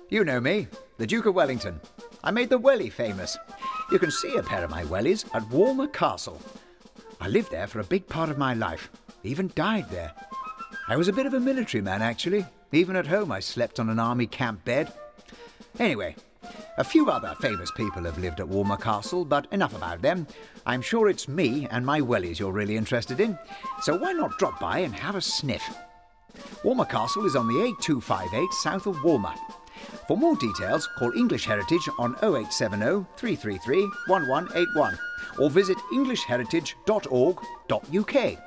You know me, the Duke of Wellington. I made the welly famous. You can see a pair of my wellies at Walmer Castle. I lived there for a big part of my life, even died there. I was a bit of a military man, actually. Even at home I slept on an army camp bed. Anyway, a few other famous people have lived at Walmer Castle, but enough about them. I'm sure it's me and my wellies you're really interested in, so why not drop by and have a sniff? Walmer Castle is on the A258 south of Walmer. For more details, call English Heritage on 0870 333 1181 or visit englishheritage.org.uk.